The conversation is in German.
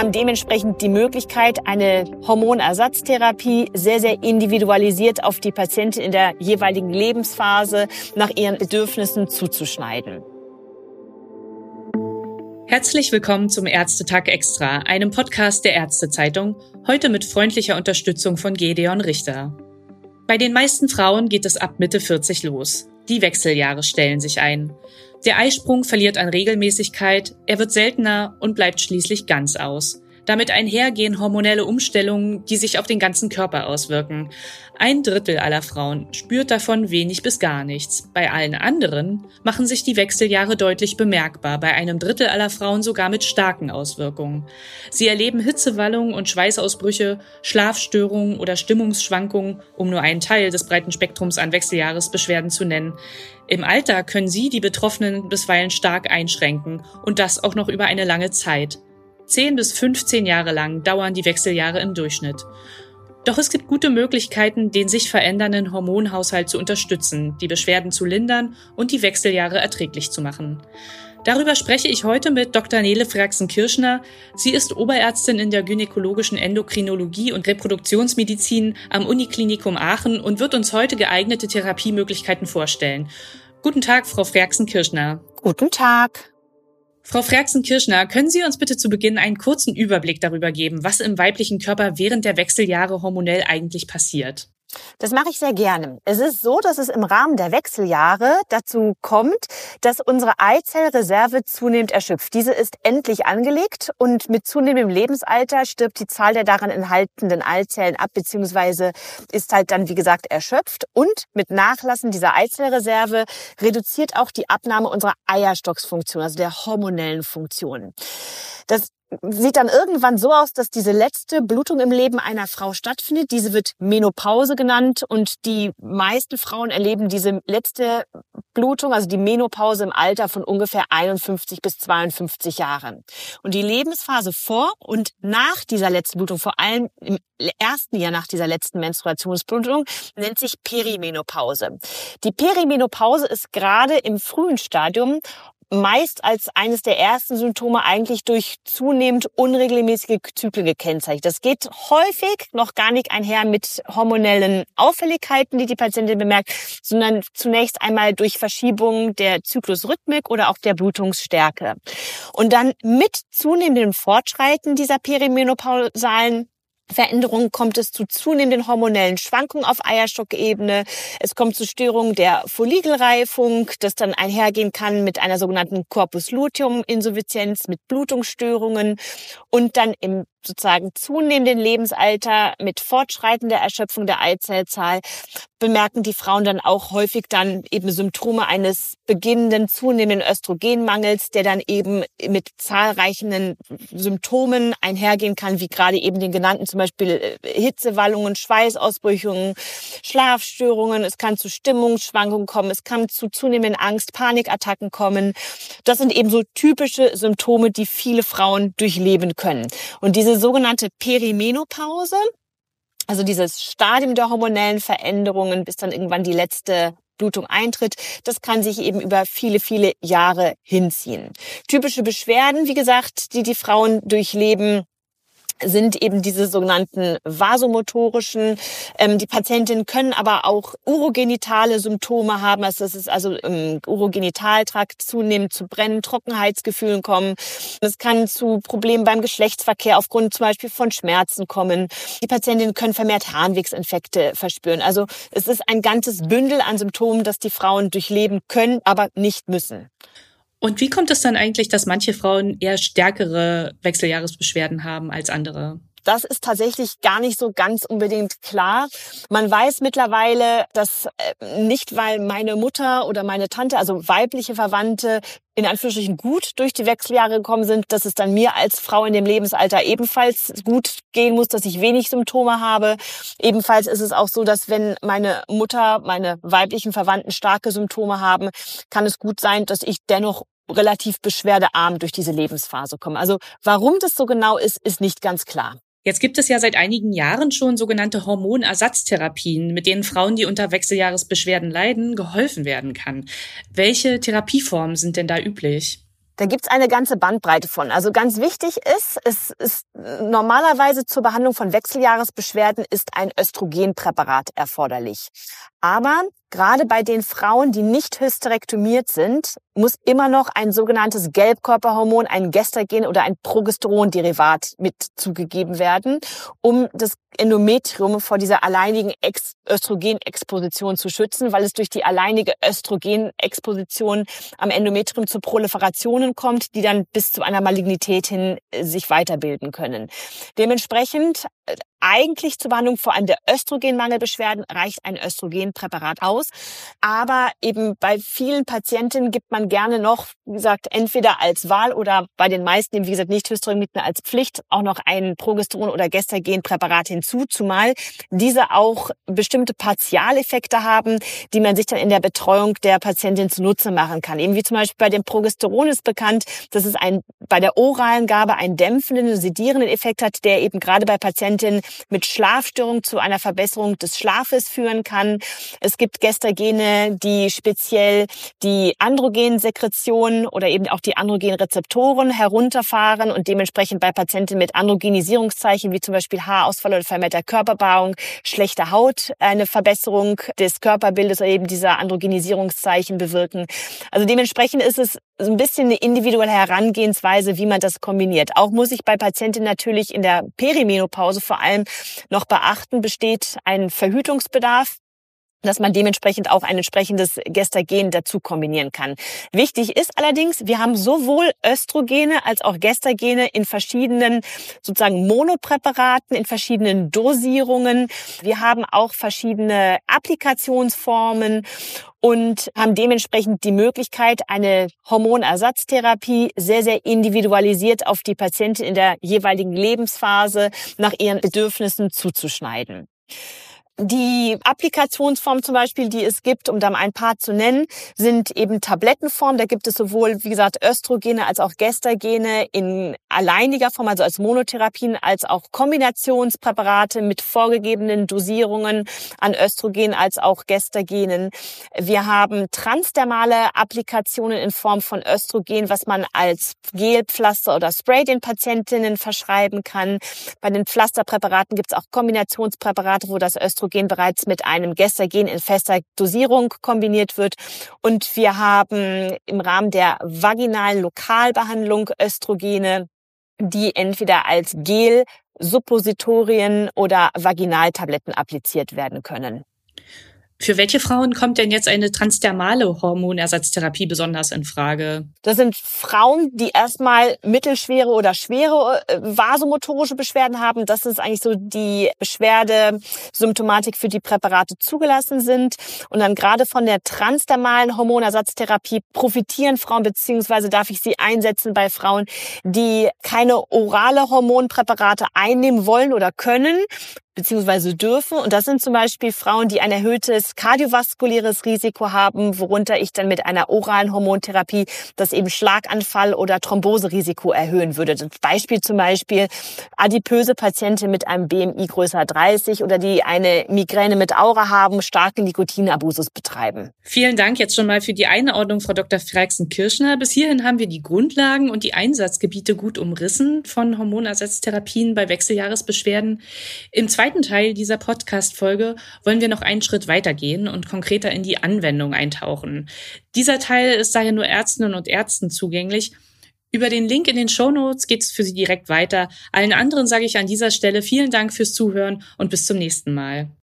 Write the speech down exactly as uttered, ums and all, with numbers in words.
haben dementsprechend die Möglichkeit, eine Hormonersatztherapie sehr, sehr individualisiert auf die Patientin in der jeweiligen Lebensphase nach ihren Bedürfnissen zuzuschneiden. Herzlich willkommen zum Ärztetag Extra, einem Podcast der Ärztezeitung, heute mit freundlicher Unterstützung von Gedeon Richter. Bei den meisten Frauen geht es ab Mitte vierzig los. Die Wechseljahre stellen sich ein. Der Eisprung verliert an Regelmäßigkeit, er wird seltener und bleibt schließlich ganz aus. Damit einhergehen hormonelle Umstellungen, die sich auf den ganzen Körper auswirken. Ein Drittel aller Frauen spürt davon wenig bis gar nichts. Bei allen anderen machen sich die Wechseljahre deutlich bemerkbar, bei einem Drittel aller Frauen sogar mit starken Auswirkungen. Sie erleben Hitzewallungen und Schweißausbrüche, Schlafstörungen oder Stimmungsschwankungen, um nur einen Teil des breiten Spektrums an Wechseljahresbeschwerden zu nennen. Im Alter können sie die Betroffenen bisweilen stark einschränken und das auch noch über eine lange Zeit. Zehn bis fünfzehn Jahre lang dauern die Wechseljahre im Durchschnitt. Doch es gibt gute Möglichkeiten, den sich verändernden Hormonhaushalt zu unterstützen, die Beschwerden zu lindern und die Wechseljahre erträglich zu machen. Darüber spreche ich heute mit Doktor Nele Fraxen-Kirschner. Sie ist Oberärztin in der gynäkologischen Endokrinologie und Reproduktionsmedizin am Uniklinikum Aachen und wird uns heute geeignete Therapiemöglichkeiten vorstellen. Guten Tag, Frau Fraxen-Kirschner. Guten Tag. Frau Fraxen-Kirschner, können Sie uns bitte zu Beginn einen kurzen Überblick darüber geben, was im weiblichen Körper während der Wechseljahre hormonell eigentlich passiert? Das mache ich sehr gerne. Es ist so, dass es im Rahmen der Wechseljahre dazu kommt, dass unsere Eizellreserve zunehmend erschöpft. Diese ist endlich angelegt und mit zunehmendem Lebensalter stirbt die Zahl der darin enthaltenen Eizellen ab, beziehungsweise ist halt dann, wie gesagt, erschöpft. Und mit Nachlassen dieser Eizellreserve reduziert auch die Abnahme unserer Eierstocksfunktion, also der hormonellen Funktion. Das sieht dann irgendwann so aus, dass diese letzte Blutung im Leben einer Frau stattfindet. Diese wird Menopause genannt und die meisten Frauen erleben diese letzte Blutung, also die Menopause im Alter von ungefähr einundfünfzig bis zweiundfünfzig Jahren. Und die Lebensphase vor und nach dieser letzten Blutung, vor allem im ersten Jahr nach dieser letzten Menstruationsblutung, nennt sich Perimenopause. Die Perimenopause ist gerade im frühen Stadium meist als eines der ersten Symptome eigentlich durch zunehmend unregelmäßige Zyklen gekennzeichnet. Das geht häufig noch gar nicht einher mit hormonellen Auffälligkeiten, die die Patientin bemerkt, sondern zunächst einmal durch Verschiebungen der Zyklusrhythmik oder auch der Blutungsstärke. Und dann mit zunehmendem Fortschreiten dieser perimenopausalen Veränderungen kommt es zu zunehmenden hormonellen Schwankungen auf Eierstockebene. Es kommt zu Störungen der Follikelreifung, das dann einhergehen kann mit einer sogenannten Corpus Luteum-Insuffizienz, mit Blutungsstörungen und dann im sozusagen zunehmenden Lebensalter mit fortschreitender Erschöpfung der Eizellzahl bemerken die Frauen dann auch häufig dann eben Symptome eines beginnenden, zunehmenden Östrogenmangels, der dann eben mit zahlreichen Symptomen einhergehen kann, wie gerade eben den genannten, zum Beispiel Hitzewallungen, Schweißausbrüche, Schlafstörungen. Es kann zu Stimmungsschwankungen kommen, es kann zu zunehmenden Angst-, Panikattacken kommen. Das sind eben so typische Symptome, die viele Frauen durchleben können. Und diese sogenannte Perimenopause, also dieses Stadium der hormonellen Veränderungen, bis dann irgendwann die letzte Blutung eintritt, das kann sich eben über viele, viele Jahre hinziehen. Typische Beschwerden, wie gesagt, die die Frauen durchleben, sind eben diese sogenannten vasomotorischen. Ähm, die Patientinnen können aber auch urogenitale Symptome haben. Also das ist also im Urogenitaltrakt zunehmend zu Brennen, Trockenheitsgefühlen kommen. Es kann zu Problemen beim Geschlechtsverkehr aufgrund zum Beispiel von Schmerzen kommen. Die Patientinnen können vermehrt Harnwegsinfekte verspüren. Also es ist ein ganzes Bündel an Symptomen, das die Frauen durchleben können, aber nicht müssen. Und wie kommt es dann eigentlich, dass manche Frauen eher stärkere Wechseljahresbeschwerden haben als andere? Das ist tatsächlich gar nicht so ganz unbedingt klar. Man weiß mittlerweile, dass nicht, weil meine Mutter oder meine Tante, also weibliche Verwandte, in Anführungsstrichen gut durch die Wechseljahre gekommen sind, dass es dann mir als Frau in dem Lebensalter ebenfalls gut gehen muss, dass ich wenig Symptome habe. Ebenfalls ist es auch so, dass wenn meine Mutter, meine weiblichen Verwandten starke Symptome haben, kann es gut sein, dass ich dennoch relativ beschwerdearm durch diese Lebensphase komme. Also warum das so genau ist, ist nicht ganz klar. Jetzt gibt es ja seit einigen Jahren schon sogenannte Hormonersatztherapien, mit denen Frauen, die unter Wechseljahresbeschwerden leiden, geholfen werden kann. Welche Therapieformen sind denn da üblich? Da gibt's eine ganze Bandbreite von. Also ganz wichtig ist, es ist normalerweise zur Behandlung von Wechseljahresbeschwerden ist ein Östrogenpräparat erforderlich. Aber gerade bei den Frauen, die nicht hysterektomiert sind, muss immer noch ein sogenanntes Gelbkörperhormon, ein Gestagen oder ein Progesteronderivat mit zugegeben werden, um das Endometrium vor dieser alleinigen Ex- Östrogenexposition zu schützen, weil es durch die alleinige Östrogenexposition am Endometrium zu Proliferationen kommt, die dann bis zu einer Malignität hin sich weiterbilden können. Dementsprechend eigentlich zur Behandlung vor allem der Östrogenmangelbeschwerden reicht ein Östrogenpräparat aus. Aber eben bei vielen Patientinnen gibt man gerne noch, wie gesagt, entweder als Wahl oder bei den meisten, eben wie gesagt, nicht Hysterektomiten als Pflicht, auch noch ein Progesteron- oder Gestagenpräparat hinzu, zumal diese auch bestimmte Partialeffekte haben, die man sich dann in der Betreuung der Patientin zunutze machen kann. Eben wie zum Beispiel bei dem Progesteron ist bekannt, dass es ein, bei der oralen Gabe einen dämpfenden, sedierenden Effekt hat, der eben gerade bei Patientinnen mit Schlafstörungen zu einer Verbesserung des Schlafes führen kann. Es gibt Gestagene, die speziell die Androgensekretion oder eben auch die Androgenrezeptoren herunterfahren und dementsprechend bei Patienten mit Androgenisierungszeichen wie zum Beispiel Haarausfall oder vermehrter Körperbehaarung, schlechte Haut eine Verbesserung des Körperbildes oder eben dieser Androgenisierungszeichen bewirken. Also dementsprechend ist es so ein bisschen eine individuelle Herangehensweise, wie man das kombiniert. Auch muss ich bei Patientinnen natürlich in der Perimenopause vor allem noch beachten, besteht ein Verhütungsbedarf, dass man dementsprechend auch ein entsprechendes Gestagen dazu kombinieren kann. Wichtig ist allerdings, wir haben sowohl Östrogene als auch Gestagene in verschiedenen sozusagen Monopräparaten, in verschiedenen Dosierungen. Wir haben auch verschiedene Applikationsformen und haben dementsprechend die Möglichkeit, eine Hormonersatztherapie sehr, sehr individualisiert auf die Patientin in der jeweiligen Lebensphase nach ihren Bedürfnissen zuzuschneiden. Die Applikationsform zum Beispiel, die es gibt, um da mal ein paar zu nennen, sind eben Tablettenform. Da gibt es sowohl, wie gesagt, Östrogene als auch Gestagene in alleiniger Form, also als Monotherapien, als auch Kombinationspräparate mit vorgegebenen Dosierungen an Östrogen als auch Gestagenen. Wir haben transdermale Applikationen in Form von Östrogen, was man als Gelpflaster oder Spray den Patientinnen verschreiben kann. Bei den Pflasterpräparaten gibt es auch Kombinationspräparate, wo das Östrogen bereits mit einem Gestagen in fester Dosierung kombiniert wird. Und wir haben im Rahmen der vaginalen Lokalbehandlung Östrogene, die entweder als Gel, Suppositorien oder Vaginaltabletten appliziert werden können. Für welche Frauen kommt denn jetzt eine transdermale Hormonersatztherapie besonders in Frage? Das sind Frauen, die erstmal mittelschwere oder schwere vasomotorische Beschwerden haben. Das ist eigentlich so die Beschwerdesymptomatik, für die Präparate zugelassen sind. Und dann gerade von der transdermalen Hormonersatztherapie profitieren Frauen, beziehungsweise darf ich sie einsetzen bei Frauen, die keine orale Hormonpräparate einnehmen wollen oder können, beziehungsweise dürfen. Und das sind zum Beispiel Frauen, die ein erhöhtes kardiovaskuläres Risiko haben, worunter ich dann mit einer oralen Hormontherapie das eben Schlaganfall- oder Thromboserisiko erhöhen würde. Das Beispiel zum Beispiel adipöse Patienten mit einem B M I größer dreißig oder die eine Migräne mit Aura haben, starken Nikotinabusus betreiben. Vielen Dank jetzt schon mal für die Einordnung, Frau Doktor Frerksen-Kirschner. Bis hierhin haben wir die Grundlagen und die Einsatzgebiete gut umrissen von Hormonersatztherapien bei Wechseljahresbeschwerden. Im zweiten Teil dieser Podcast-Folge wollen wir noch einen Schritt weitergehen und konkreter in die Anwendung eintauchen. Dieser Teil ist daher nur Ärztinnen und Ärzten zugänglich. Über den Link in den Shownotes geht es für Sie direkt weiter. Allen anderen sage ich an dieser Stelle vielen Dank fürs Zuhören und bis zum nächsten Mal.